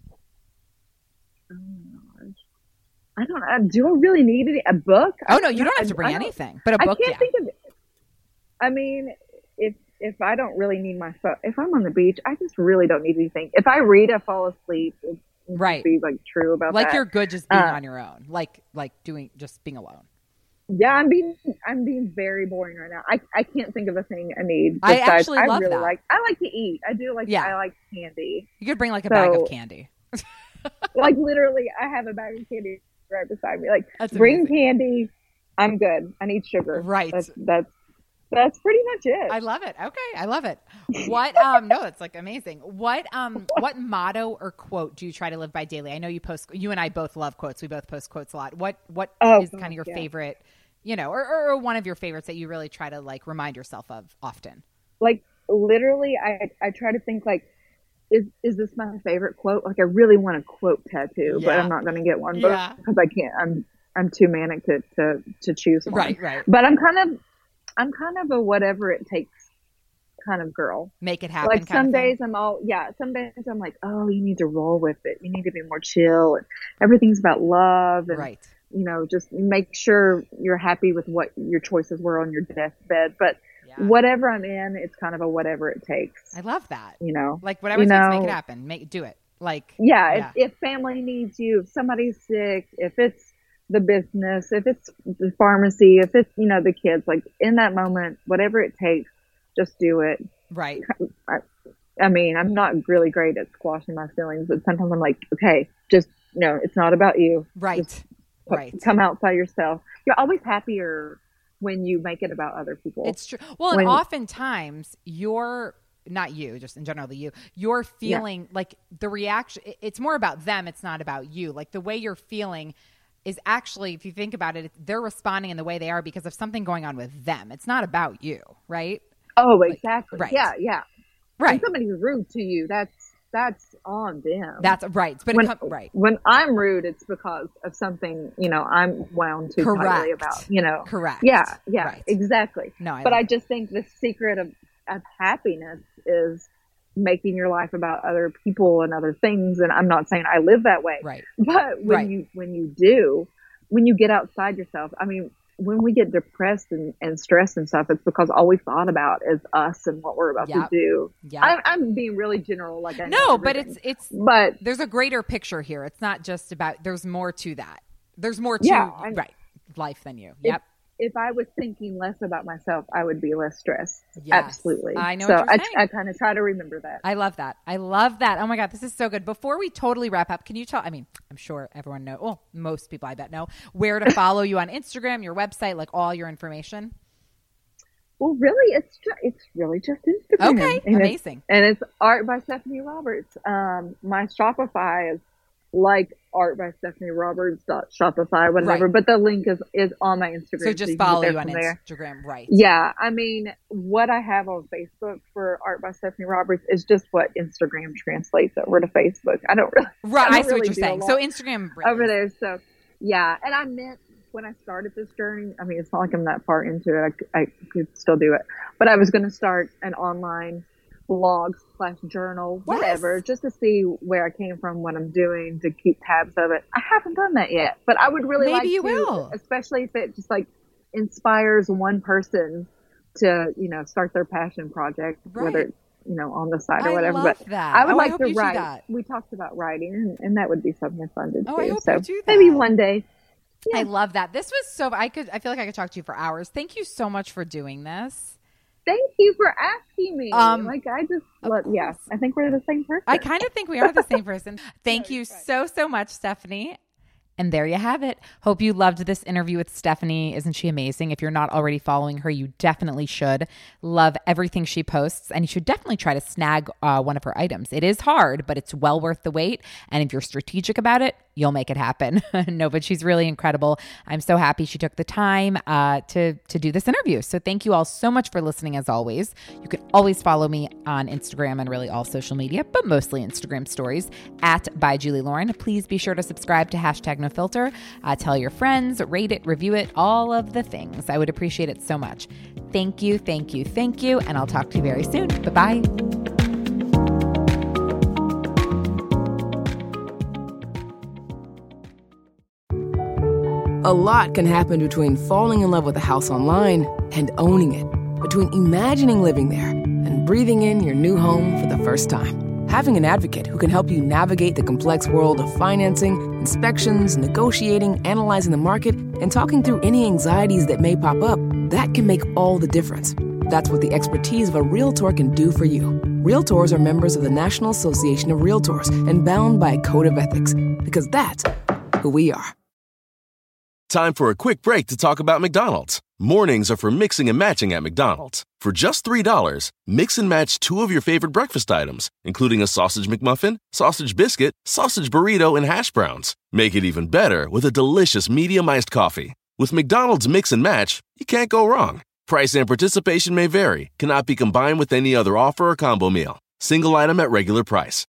Oh my gosh. I don't know. Do I really need a book? Oh no, you don't have to bring anything, but a book. I can't think of it. I mean, if I don't really need my phone, if I'm on the beach, I just really don't need anything. If I read, I fall asleep. It Right. be like true about Like that. you're good just being on your own, like doing just being alone. Yeah, I'm being very boring right now. I can't think of a thing I need. I besides, actually love really that. I like to eat. I do like. Yeah. I like candy. You could bring like a bag So- of candy. Like literally, I have a bag of candy right beside me. Like That's bring amazing. candy. I'm good. I need sugar. Right. That's pretty much it. I love it. Okay, I love it. What no, it's like amazing. What motto or quote do you try to live by daily? I know you and I both love quotes. We both post quotes a lot. What is kind of your favorite, or one of your favorites that you really try to like remind yourself of often? Like literally, I try to think like, is this my favorite quote? Like I really want a quote tattoo, but Yeah. I'm not going to get one Yeah. because I can't. I'm too manic to choose one. Right. But I'm kind of a whatever it takes kind of girl. Make it happen. Like kind some of thing. days some days I'm like, oh, you need to roll with it. You need to be more chill. And everything's about love. And, Right. just make sure you're happy with what your choices were on your deathbed. But Yeah. whatever I'm in, it's kind of a whatever it takes. I love that. Like whatever it takes, make it happen. Do it. Like if family needs you, if somebody's sick, if it's the business, if it's the pharmacy, if it's the kids, like in that moment, whatever it takes, just do it. Right. I mean, I'm not really great at squashing my feelings, but sometimes I'm like, okay, just it's not about you. Right. Just Right. come outside yourself. You're always happier when you make it about other people. It's true. Well, and oftentimes not you, just in general, you're feeling like the reaction, it's more about them. It's not about you. Like the way you're feeling is actually, if you think about it, they're responding in the way they are because of something going on with them. It's not about you, right? Oh, exactly. Right. Yeah. Right. When somebody's rude to you, that's on them. That's right. But right. When I'm rude, it's because of something, I'm wound too tightly about, Correct. Yeah, Right. exactly. No, but I just think the secret of happiness is making your life about other people and other things. And I'm not saying I live that way, Right. but when you get outside yourself, I mean, when we get depressed and stressed and stuff, it's because all we thought about is us and what we're about to do. Yeah. I'm being really general, like I know No, but everything. but there's a greater picture here. It's not just about, there's more to that. There's more to life than you. Yep. If I was thinking less about myself, I would be less stressed. Yes. Absolutely. I know So what you're saying. I kind of try to remember that. I love that. Oh my God, this is so good. Before we totally wrap up, can you tell, I'm sure everyone knows, well, most people I bet know, where to follow you on Instagram, your website, like all your information? Well, really, it's really just Instagram. Okay, and amazing. It's Art by Stephanie Roberts. My Shopify is like Art by Stephanie Roberts .shopify, whatever. Right. But the link is on my Instagram. So just you can follow get you there on from there. Instagram, right? Yeah, I mean, what I have on Facebook for Art by Stephanie Roberts is just what Instagram translates over to Facebook. I don't really. Right, I see really what you're do a saying. lot So Instagram over there. So yeah, and I meant when I started this journey. I mean, it's not like I'm that far into it. I could still do it, but I was going to start an online blog/journal, whatever, just to see where I came from, what I'm doing, to keep tabs of it. I haven't done that yet, but I would really like to, will. Especially if it just like inspires one person to, start their passion project, whether it's, on the side or whatever. Love but that. I would I like hope to you do write. that. We talked about writing, and that would be something fun to do. I hope so you do that. maybe one day. Yeah. I love that. This was I feel like I could talk to you for hours. Thank you so much for doing this. Thank you for asking me. I think we're the same person. I kind of think we are the same person. Thank you so much, Stephanie. And there you have it. Hope you loved this interview with Stephanie. Isn't she amazing? If you're not already following her, you definitely should. Love everything she posts, and you should definitely try to snag one of her items. It is hard, but it's well worth the wait. And if you're strategic about it, you'll make it happen. No, but she's really incredible. I'm so happy she took the time to do this interview. So thank you all so much for listening, as always. You can always follow me on Instagram and really all social media, but mostly Instagram stories @ByJulieLauren. Please be sure to subscribe to #NoFilter. Tell your friends, rate it, review it, all of the things. I would appreciate it so much. Thank you, thank you, thank you. And I'll talk to you very soon. Bye-bye. A lot can happen between falling in love with a house online and owning it. Between imagining living there and breathing in your new home for the first time. Having an advocate who can help you navigate the complex world of financing, inspections, negotiating, analyzing the market, and talking through any anxieties that may pop up, that can make all the difference. That's what the expertise of a Realtor can do for you. Realtors are members of the National Association of Realtors and bound by a code of ethics, because that's who we are. Time for a quick break to talk about McDonald's. Mornings are for mixing and matching at McDonald's. For just $3, mix and match 2 of your favorite breakfast items, including a sausage McMuffin, sausage biscuit, sausage burrito, and hash browns. Make it even better with a delicious medium iced coffee. With McDonald's Mix and Match, you can't go wrong. Price and participation may vary, cannot be combined with any other offer or combo meal. Single item at regular price.